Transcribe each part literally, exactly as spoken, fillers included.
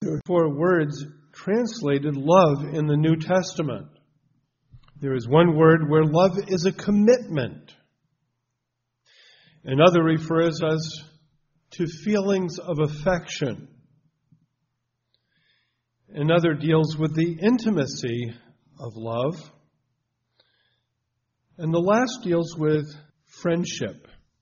There are four words translated love in the New Testament. There is one word where love is a commitment. Another refers us to feelings of affection. Another deals with the intimacy of love. And the last deals with friendship.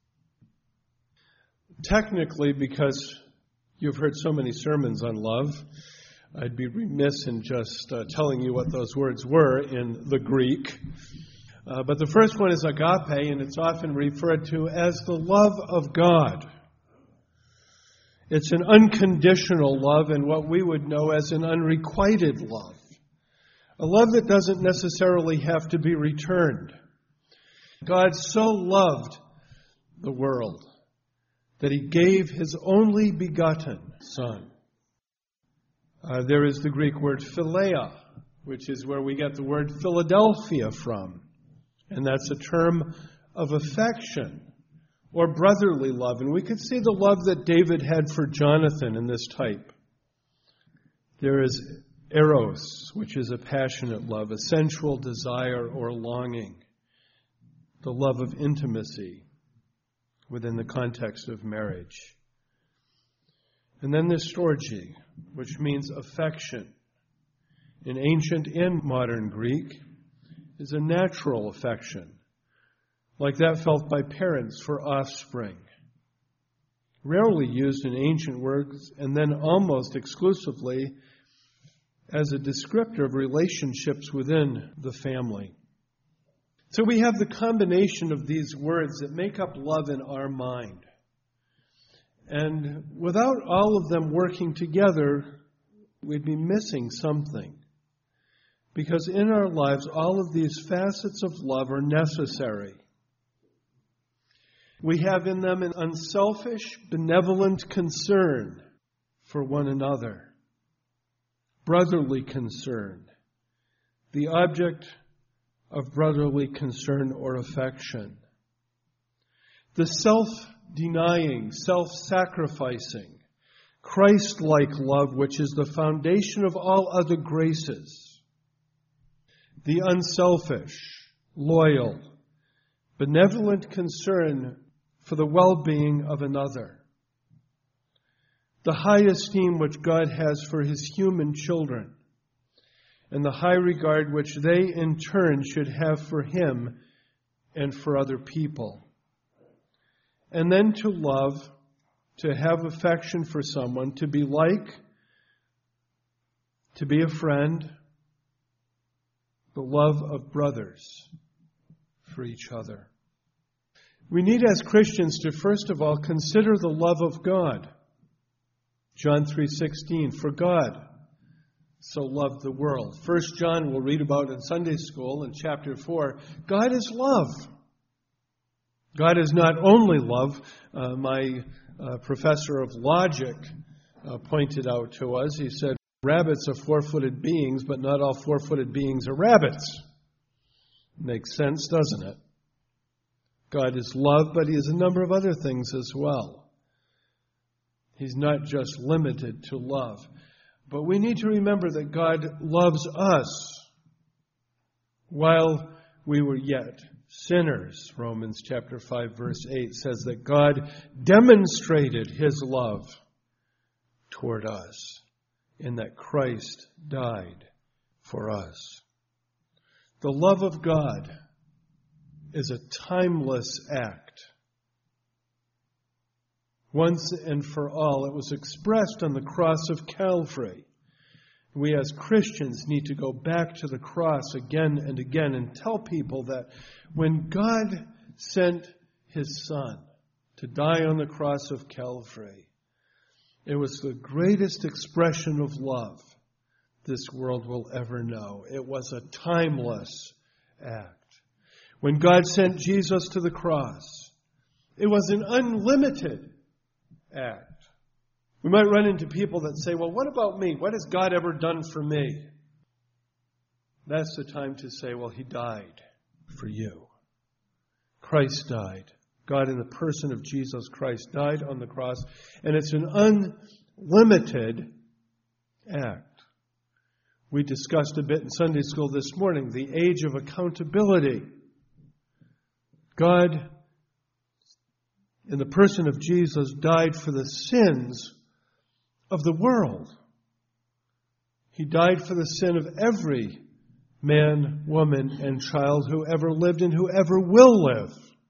Technically, because you've heard so many sermons on love, I'd be remiss in just uh, telling you what those words were in the Greek. Uh, but the first one is agape, and it's often referred to as the love of God. It's an unconditional love and what we would know as an unrequited love. A love that doesn't necessarily have to be returned. God so loved the world that He gave His only begotten Son. Uh, there is the Greek word philia, which is where we get the word Philadelphia from. And that's a term of affection or brotherly love. And we could see the love that David had for Jonathan in this type. There is eros, which is a passionate love, a sensual desire or longing. The love of intimacy within the context of marriage. And then there's storge, which means affection. In ancient and modern Greek, is a natural affection, like that felt by parents for offspring. Rarely used in ancient works, and then almost exclusively as a descriptor of relationships within the family. So we have the combination of these words that make up love in our mind. And without all of them working together, we'd be missing something. Because in our lives, all of these facets of love are necessary. We have in them an unselfish, benevolent concern for one another. Brotherly concern. The object of brotherly concern or affection. The self-denying, self-sacrificing, Christ-like love, which is the foundation of all other graces. The unselfish, loyal, benevolent concern for the well-being of another. The high esteem which God has for His human children, and the high regard which they in turn should have for Him and for other people. And then to love, to have affection for someone, to be like, to be a friend, the love of brothers for each other. We need as Christians to first of all consider the love of God. John three sixteen, for God so loved the world. First John we'll read about in Sunday school in chapter four. God is love. God is not only love. Uh, my uh, professor of logic uh, pointed out to us, he said, rabbits are four-footed beings, but not all four-footed beings are rabbits. Makes sense, doesn't it? God is love, but He is a number of other things as well. He's not just limited to love. But we need to remember that God loves us while we were yet sinners. Romans chapter five, verse eight says that God demonstrated His love toward us in that Christ died for us. The love of God is a timeless act. Once and for all, it was expressed on the cross of Calvary. We as Christians need to go back to the cross again and again and tell people that when God sent His Son to die on the cross of Calvary, it was the greatest expression of love this world will ever know. It was a timeless act. When God sent Jesus to the cross, it was an unlimited act. We might run into people that say, well, what about me? What has God ever done for me? That's the time to say, well, He died for you. Christ died. God in the person of Jesus Christ died on the cross. And it's an unlimited act. We discussed a bit in Sunday school this morning the age of accountability. God, in the person of Jesus, died for the sins of the world. He died for the sin of every man, woman, and child who ever lived and who ever will live.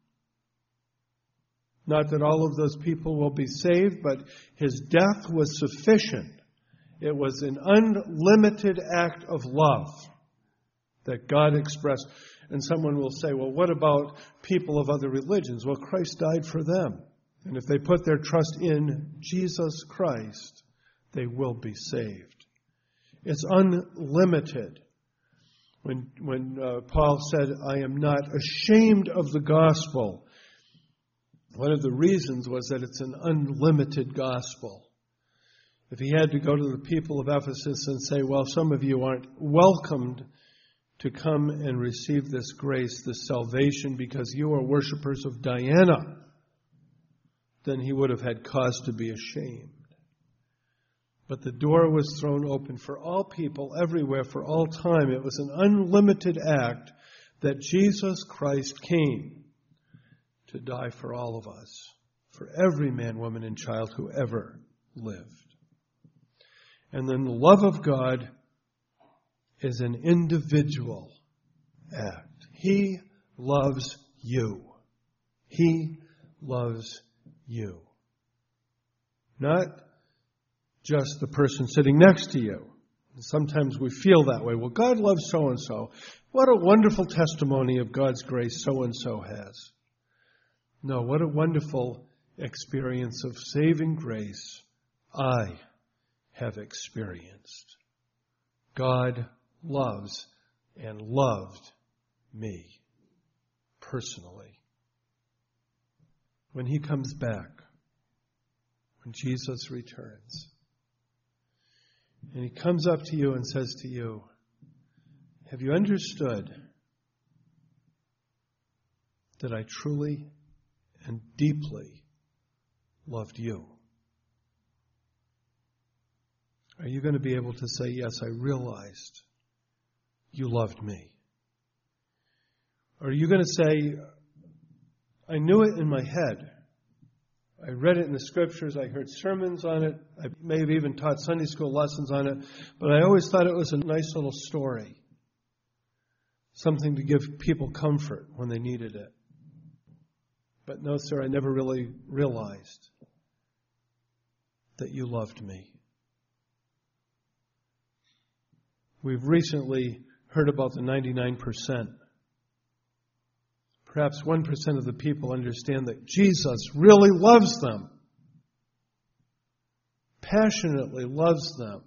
Not that all of those people will be saved, but his death was sufficient. It was an unlimited act of love that God expressed. And someone will say, well, what about people of other religions? Well, Christ died for them. And if they put their trust in Jesus Christ, they will be saved. It's unlimited. When, when uh, Paul said, I am not ashamed of the gospel, one of the reasons was that it's an unlimited gospel. If he had to go to the people of Ephesus and say, well, some of you aren't welcomed to come and receive this grace, this salvation, because you are worshipers of Diana, then he would have had cause to be ashamed. But the door was thrown open for all people, everywhere, for all time. It was an unlimited act that Jesus Christ came to die for all of us, for every man, woman, and child who ever lived. And then the love of God is an individual act. He loves you. He loves you. Not just the person sitting next to you. Sometimes we feel that way. Well, God loves so-and-so. What a wonderful testimony of God's grace so-and-so has. No, what a wonderful experience of saving grace I have experienced. God loves and loved me personally. When he comes back, when Jesus returns, and he comes up to you and says to you, have you understood that I truly and deeply loved you? Are you going to be able to say, yes, I realized you loved me? Or are you going to say, I knew it in my head. I read it in the scriptures. I heard sermons on it. I may have even taught Sunday school lessons on it. But I always thought it was a nice little story. Something to give people comfort when they needed it. But no, sir, I never really realized that you loved me. We've recently heard about the ninety-nine percent. Perhaps one percent of the people understand that Jesus really loves them. Passionately loves them.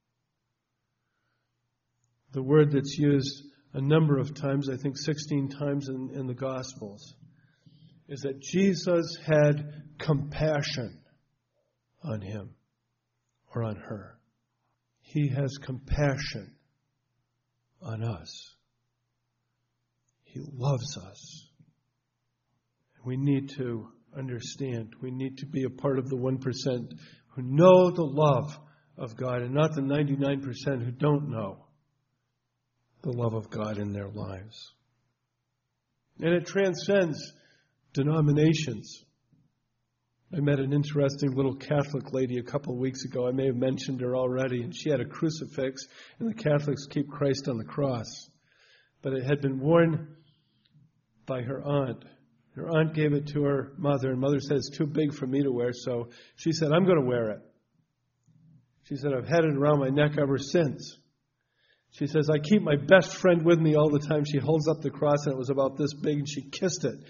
The word that's used a number of times, I think sixteen times in, in the Gospels, is that Jesus had compassion on him or on her. He has compassion on us. He loves us. We need to understand. We need to be a part of the one percent who know the love of God and not the ninety-nine percent who don't know the love of God in their lives. And it transcends denominations. I met an interesting little Catholic lady a couple of weeks ago. I may have mentioned her already. And she had a crucifix, and the Catholics keep Christ on the cross. But it had been worn by her aunt. Her aunt gave it to her mother, and mother said, it's too big for me to wear, so she said, I'm going to wear it. She said, I've had it around my neck ever since. She says, I keep my best friend with me all the time. She holds up the cross, and it was about this big, and she kissed it.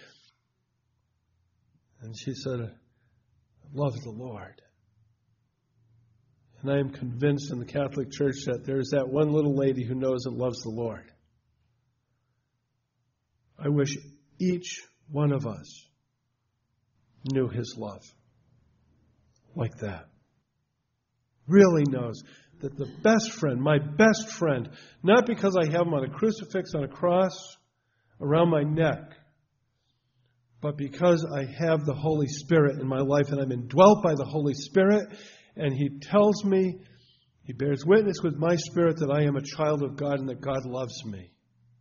And she said, I love the Lord. And I am convinced in the Catholic Church that there's that one little lady who knows and loves the Lord. I wish each one of us knew his love like that. Really knows that the best friend, my best friend, not because I have him on a crucifix, on a cross, around my neck, but because I have the Holy Spirit in my life and I'm indwelt by the Holy Spirit, and he tells me He bears witness with my spirit that I am a child of God and that God loves me.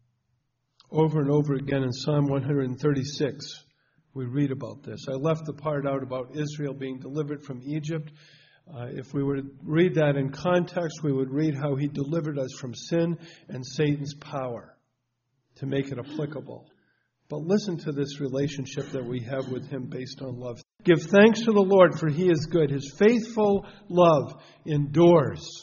Over and over again in Psalm one thirty-six, we read about this. I left the part out about Israel being delivered from Egypt. Uh, if we were to read that in context, we would read how he delivered us from sin and Satan's power to make it applicable. But listen to this relationship that we have with him based on love. Give thanks to the Lord, for he is good. His faithful love endures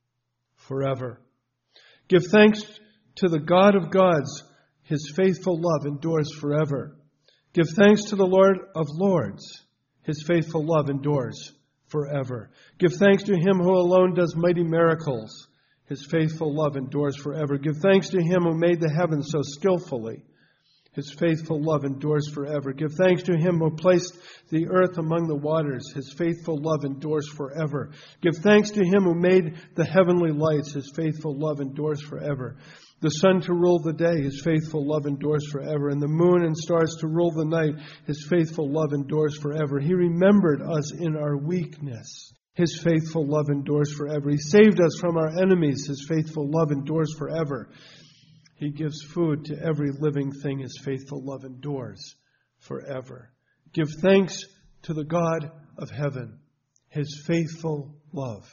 forever. Give thanks to the God of gods. His faithful love endures forever. Give thanks to the Lord of lords. His faithful love endures forever. Give thanks to him who alone does mighty miracles. His faithful love endures forever. Give thanks to him who made the heavens so skillfully. His faithful love endures forever. Give thanks to him who placed the earth among the waters. His faithful love endures forever. Give thanks to him who made the heavenly lights. His faithful love endures forever. The sun to rule the day. His faithful love endures forever. And the moon and stars to rule the night. His faithful love endures forever. He remembered us in our weakness. His faithful love endures forever. He saved us from our enemies. His faithful love endures forever. He gives food to every living thing. His faithful love endures forever. Give thanks to the God of heaven. His faithful love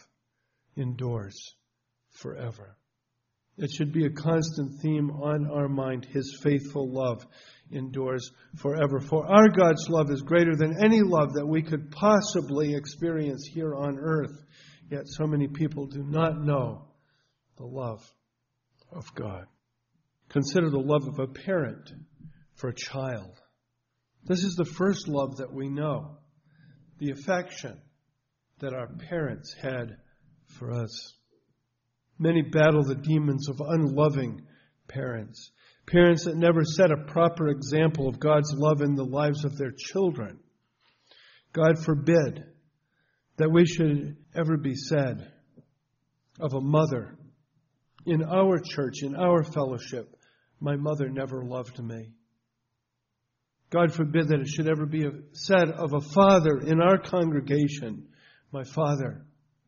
endures forever. It should be a constant theme on our mind. His faithful love endures forever. For our God's love is greater than any love that we could possibly experience here on earth. Yet so many people do not know the love of God. Consider the love of a parent for a child. This is the first love that we know. The affection that our parents had for us. Many battle the demons of unloving parents. Parents that never set a proper example of God's love in the lives of their children. God forbid that we should ever be said of a mother in our church, in our fellowship, my mother never loved me. God forbid that it should ever be said of a father in our congregation, my father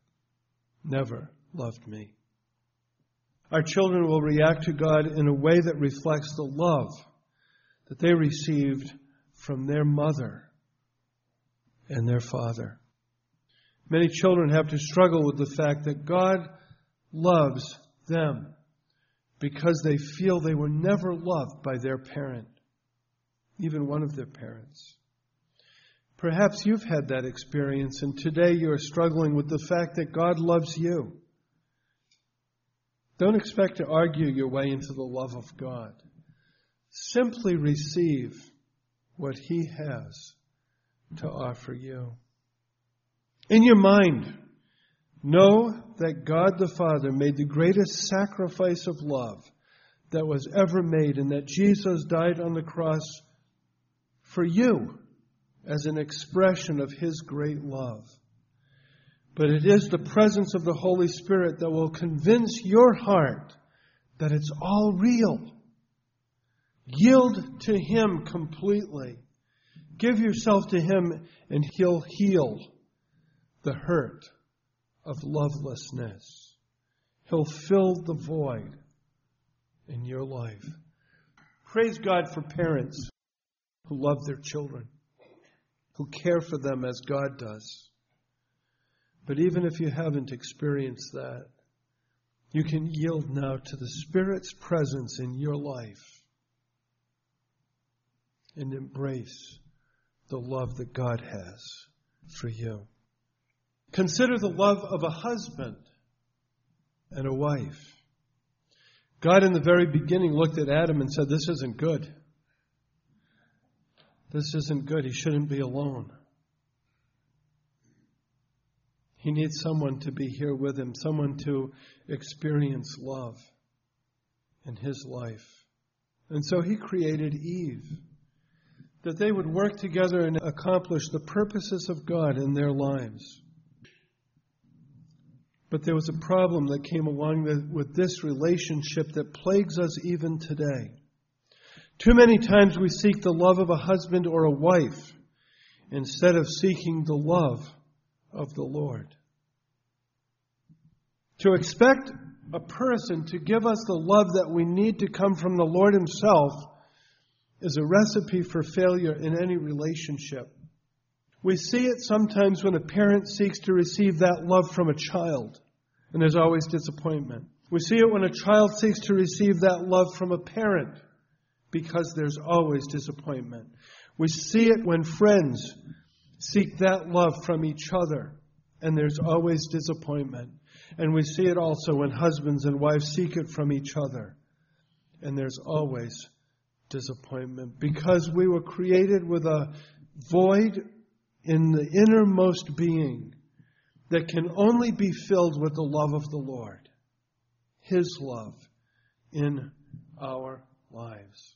never loved me. Our children will react to God in a way that reflects the love that they received from their mother and their father. Many children have to struggle with the fact that God loves them because they feel they were never loved by their parent, even one of their parents. Perhaps you've had that experience, and today you're struggling with the fact that God loves you. Don't expect to argue your way into the love of God. Simply receive what He has to offer you. In your mind, know that God the Father made the greatest sacrifice of love that was ever made, and that Jesus died on the cross for you as an expression of His great love. But it is the presence of the Holy Spirit that will convince your heart that it's all real. Yield to Him completely. Give yourself to Him, and He'll heal the hurt of lovelessness. He'll fill the void in your life. Praise God for parents who love their children, who care for them as God does. But even if you haven't experienced that, you can yield now to the Spirit's presence in your life and embrace the love that God has for you. Consider the love of a husband and a wife. God in the very beginning looked at Adam and said, this isn't good. This isn't good. He shouldn't be alone. He needs someone to be here with him, someone to experience love in his life. And so He created Eve, that they would work together and accomplish the purposes of God in their lives. But there was a problem that came along with this relationship that plagues us even today. Too many times we seek the love of a husband or a wife instead of seeking the love of the Lord. To expect a person to give us the love that we need to come from the Lord Himself is a recipe for failure in any relationship. We see it sometimes when a parent seeks to receive that love from a child, and there's always disappointment. We see it when a child seeks to receive that love from a parent, because there's always disappointment. We see it when friends seek that love from each other, and there's always disappointment. And we see it also when husbands and wives seek it from each other, and there's always disappointment. Because we were created with a void in the innermost being that can only be filled with the love of the Lord, His love in our lives.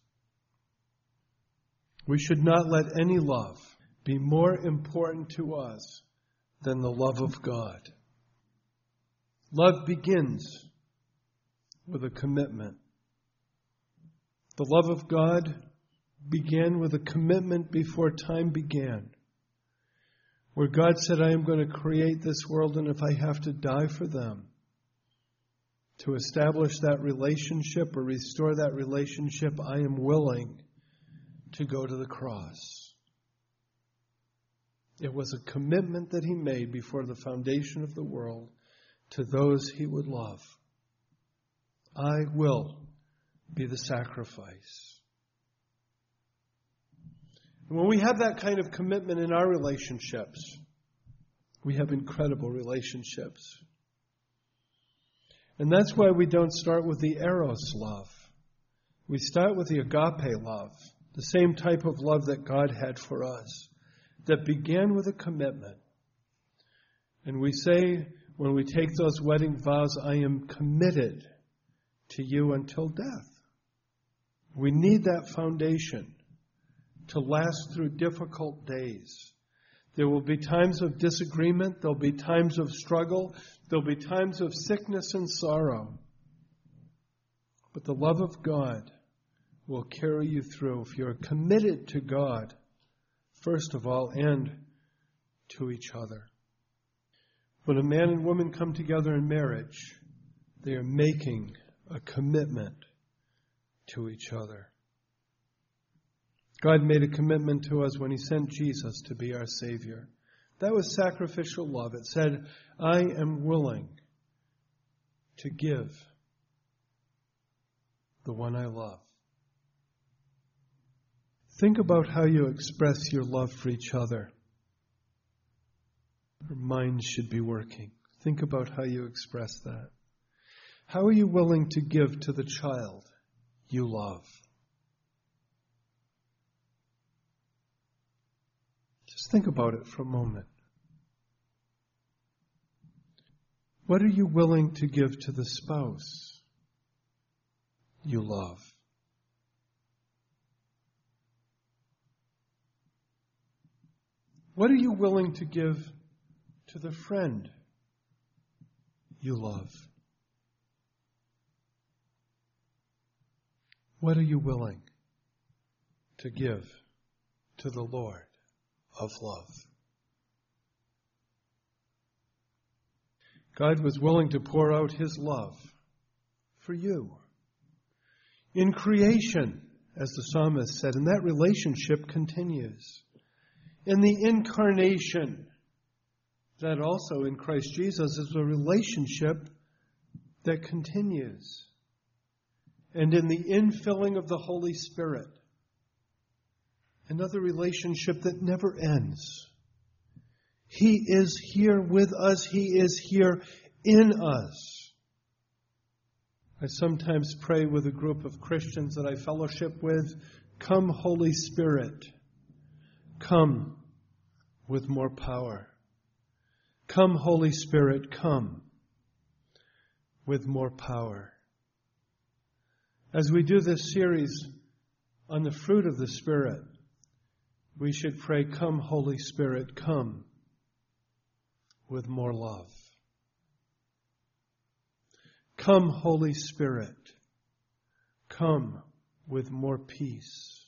We should not let any love be more important to us than the love of God. Love begins with a commitment. The love of God began with a commitment before time began, where God said, I am going to create this world, and if I have to die for them to establish that relationship or restore that relationship, I am willing to go to the cross. It was a commitment that He made before the foundation of the world to those He would love. I will be the sacrifice. And when we have that kind of commitment in our relationships, we have incredible relationships. And that's why we don't start with the eros love. We start with the agape love, the same type of love that God had for us, that began with a commitment. And we say, when we take those wedding vows, I am committed to you until death. We need that foundation to last through difficult days. There will be times of disagreement. There'll be times of struggle. There'll be times of sickness and sorrow. But the love of God will carry you through if you're committed to God, first of all, and to each other. When a man and woman come together in marriage, they are making a commitment to each other. God made a commitment to us when He sent Jesus to be our Savior. That was sacrificial love. It said, I am willing to give the one I love. Think about how you express your love for each other. Your mind should be working. Think about how you express that. How are you willing to give to the child you love? Just think about it for a moment. What are you willing to give to the spouse you love? What are you willing to give to the friend you love? What are you willing to give to the Lord of love? God was willing to pour out His love for you in creation, as the psalmist said, and that relationship continues. In the incarnation, that also in Christ Jesus is a relationship that continues. And in the infilling of the Holy Spirit, another relationship that never ends. He is here with us. He is here in us. I sometimes pray with a group of Christians that I fellowship with, come, Holy Spirit, come with more power. Come, Holy Spirit, come with more power. As we do this series on the fruit of the Spirit, we should pray, come, Holy Spirit, come with more love. Come, Holy Spirit, come with more peace.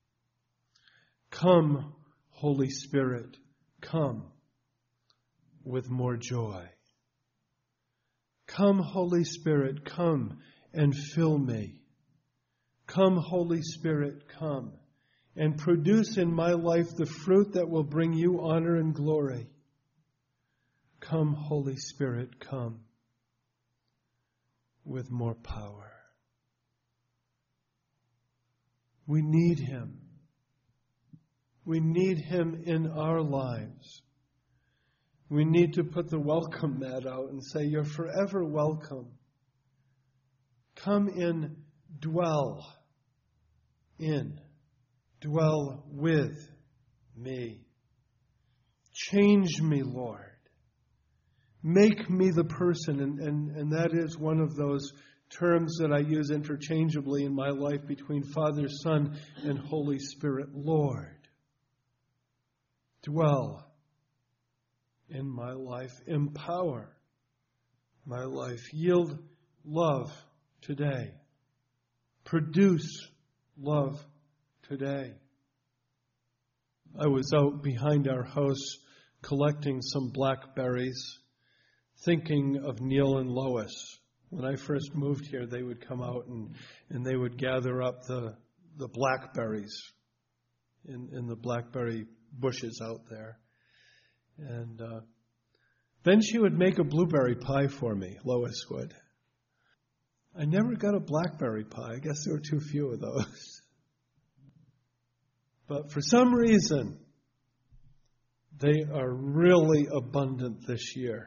Come, Holy Spirit, come with more joy. Come, Holy Spirit, come and fill me. Come, Holy Spirit, come and produce in my life the fruit that will bring you honor and glory. Come, Holy Spirit, come with more power. We need Him. We need Him in our lives. We need to put the welcome mat out and say, you're forever welcome. Come in, dwell in, dwell with me. Change me, Lord. Make me the person, and, and, and that is one of those terms that I use interchangeably in my life between Father, Son, and Holy Spirit. Lord, dwell in my life. Empower my life. Yield love today. Produce love today. I was out behind our house collecting some blackberries, thinking of Neil and Lois. When I first moved here, they would come out and, and they would gather up the, the blackberries in, in the blackberry bushes out there. And uh, then she would make a blueberry pie for me, Lois would. I never got a blackberry pie. I guess there were too few of those. But for some reason, they are really abundant this year.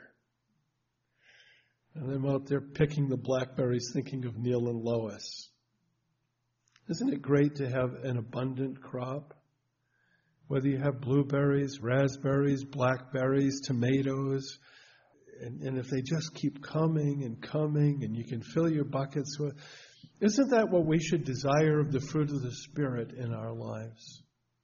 And I'm out there picking the blackberries, thinking of Neil and Lois. Isn't it great to have an abundant crop? Whether you have blueberries, raspberries, blackberries, tomatoes, and, and if they just keep coming and coming and you can fill your buckets with, isn't that what we should desire of the fruit of the Spirit in our lives?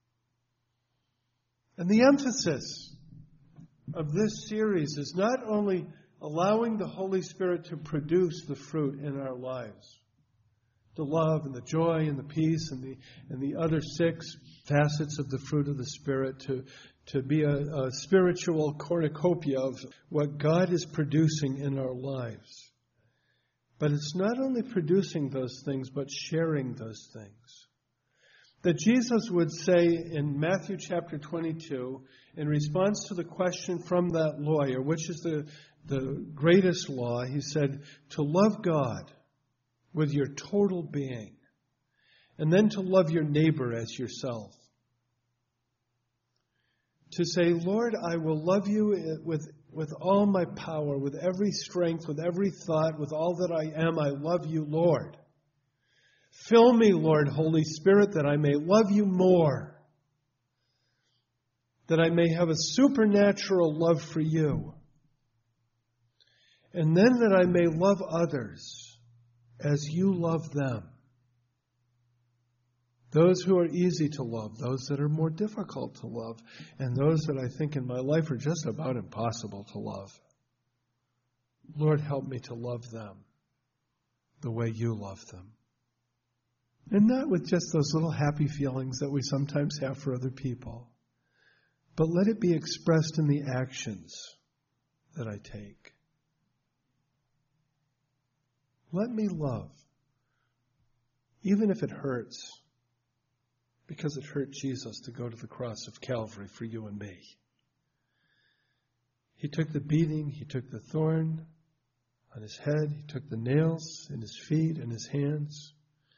And the emphasis of this series is not only allowing the Holy Spirit to produce the fruit in our lives, the love and the joy and the peace and the and the other six facets of the fruit of the Spirit, to, to be a, a spiritual cornucopia of what God is producing in our lives. But it's not only producing those things, but sharing those things. That Jesus would say in Matthew chapter twenty-two, in response to the question from that lawyer, which is the, the greatest law, he said, to love God with your total being, and then to love your neighbor as yourself. To say, Lord, I will love you with, with all my power, with every strength, with every thought, with all that I am. I love you, Lord. Fill me, Lord, Holy Spirit, that I may love you more, that I may have a supernatural love for you, and then that I may love others as you love them. Those who are easy to love, those that are more difficult to love, and those that I think in my life are just about impossible to love. Lord, help me to love them the way you love them. And not with just those little happy feelings that we sometimes have for other people, but let it be expressed in the actions that I take. Let me love, even if it hurts, because it hurt Jesus to go to the cross of Calvary for you and me. He took the beating, he took the thorn on his head, he took the nails in his feet and his hands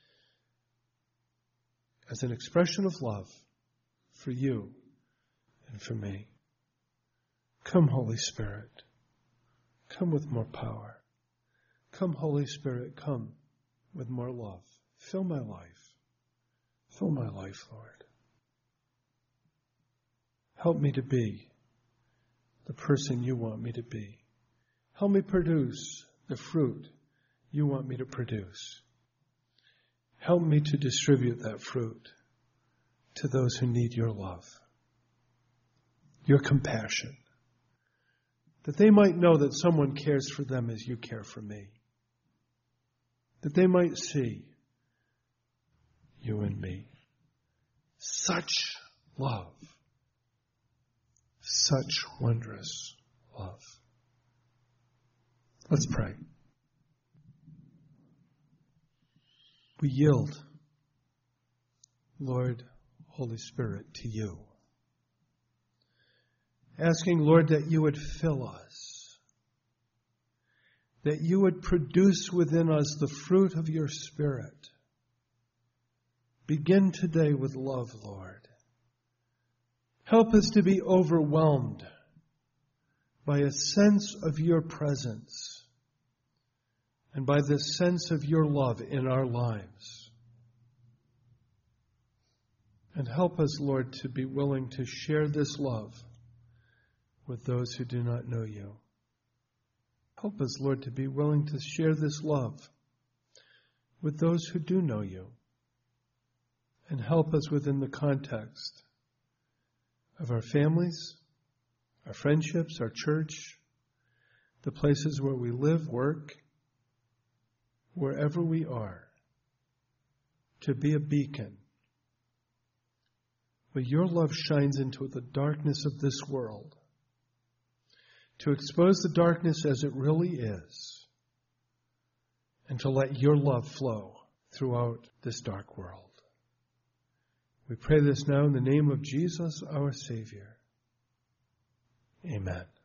as an expression of love for you and for me. Come, Holy Spirit. Come with more power. Come, Holy Spirit, come with more love. Fill my life. Fill my life, Lord. Help me to be the person you want me to be. Help me produce the fruit you want me to produce. Help me to distribute that fruit to those who need your love, your compassion, that they might know that someone cares for them as you care for me, that they might see you and me. Such love, such wondrous love. Let's pray. We yield, Lord, Holy Spirit, to you. Asking, Lord, that you would fill us, that you would produce within us the fruit of your Spirit. Begin today with love, Lord. Help us to be overwhelmed by a sense of your presence and by the sense of your love in our lives. And help us, Lord, to be willing to share this love with those who do not know you. Help us, Lord, to be willing to share this love with those who do know you. And help us within the context of our families, our friendships, our church, the places where we live, work, wherever we are, to be a beacon where your love shines into the darkness of this world, to expose the darkness as it really is, and to let your love flow throughout this dark world. We pray this now in the name of Jesus, our Savior. Amen.